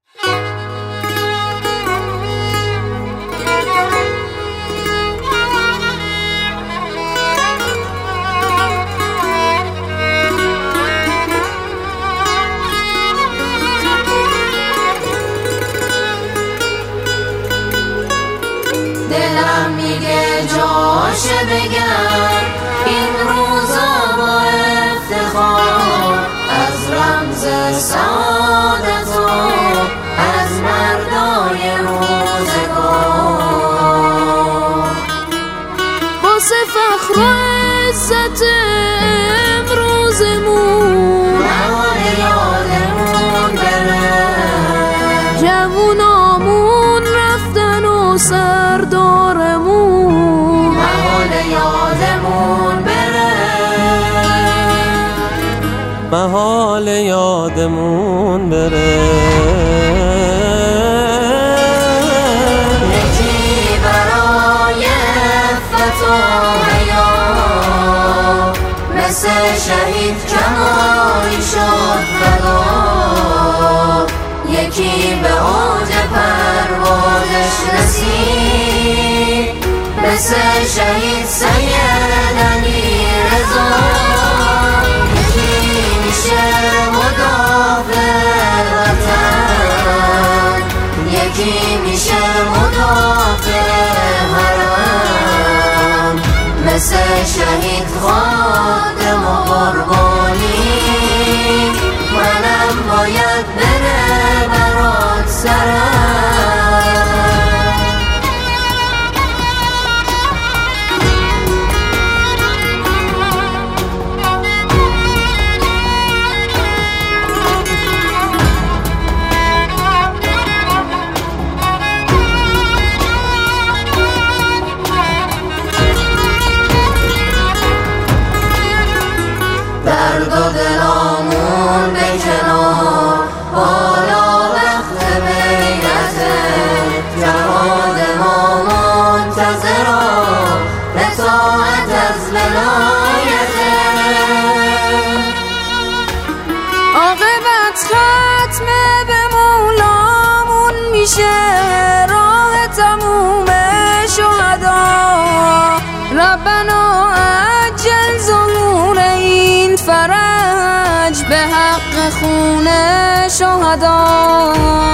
دلم میگه جاشه بگم این روزا با افتخار از رمز سعادت و از مردای روزگار واسه فخر و عزت امروزمون محال یادمون بره جوونامون رفتن و سردارمون محال یادمون بره محال یادمون بره یکی برای عفت و حیا مثل شهید کمایی شد فدا یکی به اوج پروازش رسید مثل شهید سید علی رضا یکی میشه مدافع وطن یکی میشه مدافع حرم مثل شهید خادم و قربانی منم باید بره برات سرم درد و دلامون به کنار حالا وقت بیعته جهاد ما منتظرا اطاعت از ولایته عاقبت ختمه به مولامون میشه راه تموم شهدا ربنا عجل ظهور این فرج به حق خون شهدا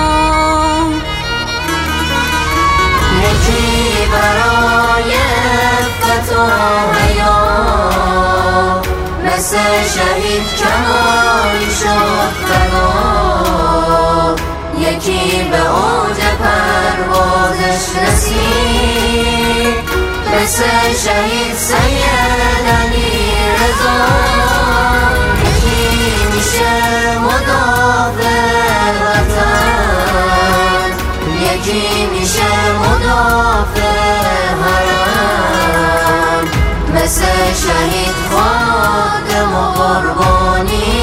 یکی برای عفت و حیا مثل شهید کمایی شد فدا یکی به اوج پروازش رسید مثل شهید سید علی رضا یکی میشه مدافع وطن یکی میشه مدافع حرم مثل شهید خادم و قربانی